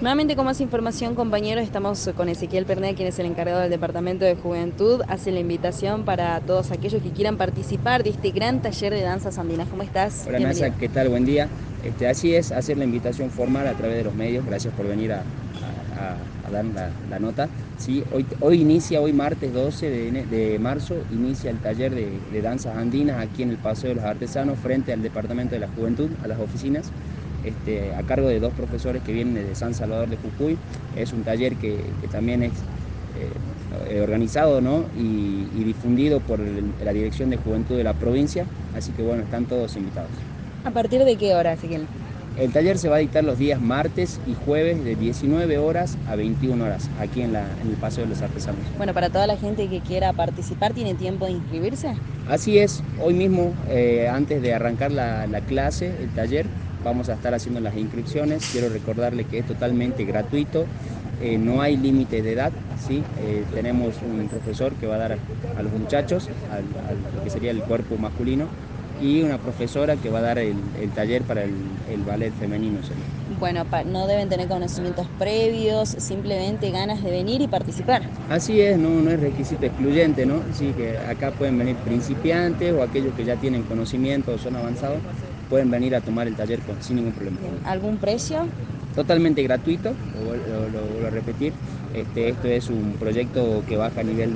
Nuevamente, con más información, compañeros, estamos con Ezequiel Pernet, quien es el encargado del Departamento de Juventud. Hace la invitación para todos aquellos que quieran participar de este gran taller de danzas andinas. ¿Cómo estás? Hola Nasa, Bienvenido. ¿qué tal? Buen día. Así es, hacer la invitación formal a través de los medios. Gracias por venir a dar la nota. Sí, hoy inicia, hoy martes 12 de marzo, inicia el taller de danzas andinas aquí en el Paseo de los Artesanos, frente al Departamento de la Juventud, a las oficinas, a cargo de dos profesores que vienen desde San Salvador de Jujuy. Es un taller que también es organizado, ¿no? y difundido por la Dirección de Juventud de la provincia, así que bueno, están todos invitados. ¿A partir de qué hora, Ezequiel? El taller se va a dictar los días martes y jueves de 19 horas a 21 horas, aquí en el Paseo de los Artesanos. Bueno, para toda la gente que quiera participar, ¿tiene tiempo de inscribirse? Así es, hoy mismo, antes de arrancar la clase, el taller, vamos a estar haciendo las inscripciones. Quiero recordarle que es totalmente gratuito, no hay límite de edad, ¿sí? Tenemos un profesor que va a dar a los muchachos, lo que sería el cuerpo masculino, y una profesora que va a dar el taller para el ballet femenino. Bueno, no deben tener conocimientos previos, simplemente ganas de venir y participar. Así es, no es requisito excluyente, ¿no? Sí, que acá pueden venir principiantes o aquellos que ya tienen conocimiento o son avanzados, pueden venir a tomar el taller sin ningún problema. Bien. ¿Algún precio? Totalmente gratuito, lo vuelvo a repetir. Esto es un proyecto que baja a nivel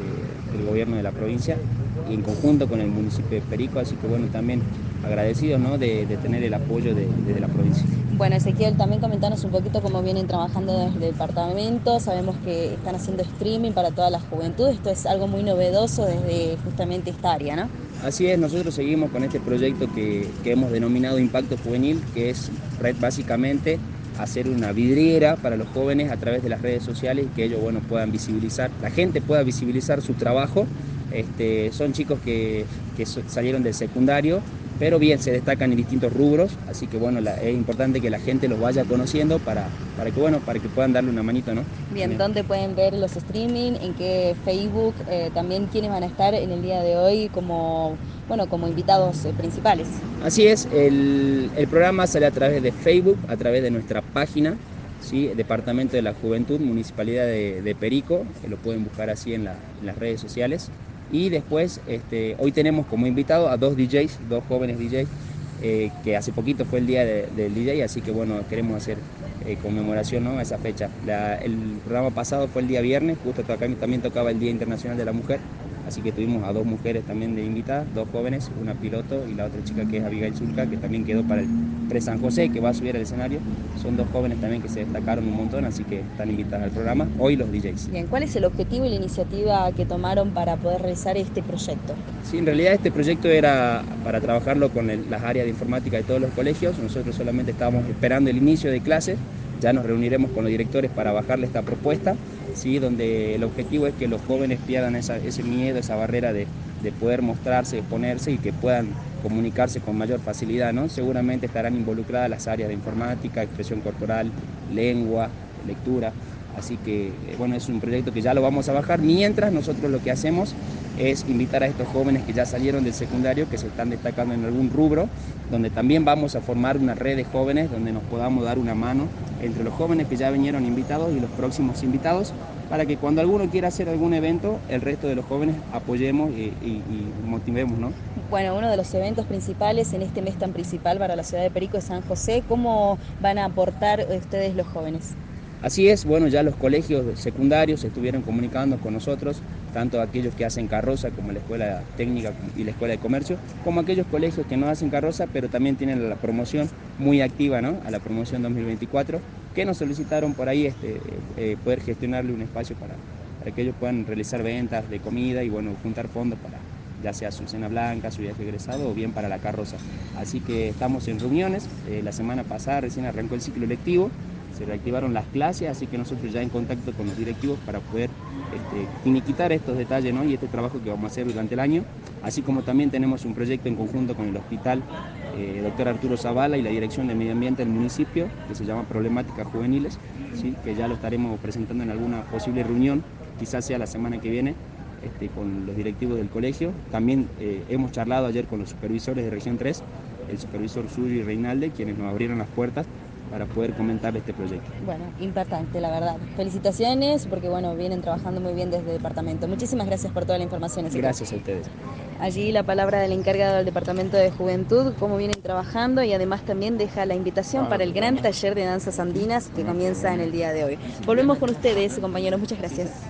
del gobierno de la provincia y en conjunto con el municipio de Perico, así que bueno, también agradecidos, ¿no? de tener el apoyo de la provincia. Bueno, Ezequiel, también comentanos un poquito cómo vienen trabajando desde el departamento. Sabemos que están haciendo streaming para toda la juventud. Esto es algo muy novedoso desde justamente esta área, ¿no? Así es, nosotros seguimos con este proyecto que hemos denominado Impacto Juvenil, que es básicamente hacer una vidriera para los jóvenes a través de las redes sociales y que ellos, bueno, puedan visibilizar, la gente pueda visibilizar su trabajo. Son chicos que salieron del secundario, pero bien, se destacan en distintos rubros, así que bueno, es importante que la gente los vaya conociendo para que puedan darle una manito, ¿no? Bien, ¿dónde pueden ver los streaming? ¿En qué Facebook? También quiénes van a estar en el día de hoy como, bueno, como invitados principales. Así es, el programa sale a través de Facebook, a través de nuestra página, ¿sí? Departamento de la Juventud, Municipalidad de Perico, lo pueden buscar así en las redes sociales. Y después, hoy tenemos como invitado a dos DJs, dos jóvenes DJs, que hace poquito fue el día del DJ, así que bueno, queremos hacer conmemoración, ¿no? A esa fecha. El programa pasado fue el día viernes, justo acá también tocaba el Día Internacional de la Mujer, así que tuvimos a dos mujeres también de invitadas, dos jóvenes, una piloto y la otra chica que es Abigail Zulca, que también quedó para el Pre-San José, que va a subir al escenario. Son dos jóvenes también que se destacaron un montón, así que están invitadas al programa, hoy los DJs. Bien, ¿cuál es el objetivo y la iniciativa que tomaron para poder realizar este proyecto? Sí, en realidad este proyecto era para trabajarlo con las áreas de informática de todos los colegios. Nosotros solamente estábamos esperando el inicio de clases. Ya nos reuniremos con los directores para bajarle esta propuesta, ¿sí? Donde el objetivo es que los jóvenes pierdan ese miedo, esa barrera de poder mostrarse, exponerse y que puedan comunicarse con mayor facilidad, ¿no? Seguramente estarán involucradas las áreas de informática, expresión corporal, lengua, lectura. Así que, bueno, es un proyecto que ya lo vamos a bajar, mientras nosotros lo que hacemos es invitar a estos jóvenes que ya salieron del secundario, que se están destacando en algún rubro, donde también vamos a formar una red de jóvenes, donde nos podamos dar una mano entre los jóvenes que ya vinieron invitados y los próximos invitados, para que cuando alguno quiera hacer algún evento, el resto de los jóvenes apoyemos y motivemos, ¿no? Bueno, uno de los eventos principales en este mes tan principal para la ciudad de Perico es San José. ¿Cómo van a aportar ustedes los jóvenes? Así es, bueno, ya los colegios secundarios se estuvieron comunicando con nosotros, tanto aquellos que hacen carroza como la Escuela Técnica y la Escuela de Comercio, como aquellos colegios que no hacen carroza, pero también tienen la promoción muy activa, ¿no? A la promoción 2024, que nos solicitaron por ahí poder gestionarle un espacio para que ellos puedan realizar ventas de comida y bueno, juntar fondos para ya sea su cena blanca, su viaje egresado o bien para la carroza. Así que estamos en reuniones, la semana pasada recién arrancó el ciclo lectivo, se reactivaron las clases, así que nosotros ya en contacto con los directivos para poder finiquitar estos detalles, ¿no? Y este trabajo que vamos a hacer durante el año, así como también tenemos un proyecto en conjunto con el hospital Dr. Arturo Zavala y la Dirección de Medio Ambiente del municipio, que se llama Problemáticas Juveniles, ¿sí? Que ya lo estaremos presentando en alguna posible reunión, quizás sea la semana que viene, con los directivos del colegio. También hemos charlado ayer con los supervisores de Región 3, el supervisor Suri Reinalde, quienes nos abrieron las puertas para poder comentar este proyecto. Bueno, impactante, la verdad. Felicitaciones porque, bueno, vienen trabajando muy bien desde el departamento. Muchísimas gracias por toda la información. Gracias a ustedes. Allí la palabra del encargado del Departamento de Juventud, cómo vienen trabajando, y además también deja la invitación para el gran taller de danzas andinas que comienza en el día de hoy. Volvemos con ustedes, compañeros. Muchas gracias.